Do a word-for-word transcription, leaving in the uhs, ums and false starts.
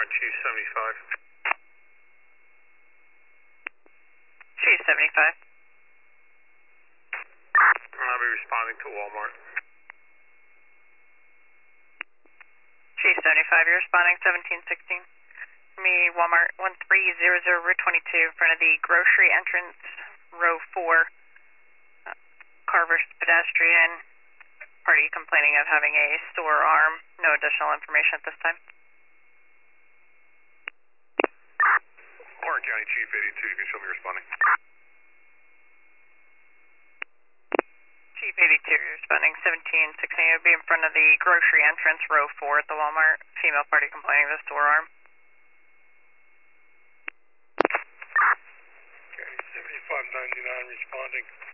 Chief seventy-five. Chief seventy-five. I'll be responding to Walmart. Chief seventy-five, you're responding seventeen sixteen. Me, Walmart one three zero zero Route twenty-two, in front of the grocery entrance, row four. Uh, car versus pedestrian. Party complaining of having a store arm. No additional information at this time. Warren County Chief eighty-two, you can show me responding. Chief eighty-two, you're responding seventeen sixteen. It would be in front of the grocery entrance, row four at the Walmart. Female party complaining of a store arm. Okay, seventy-five ninety-nine responding.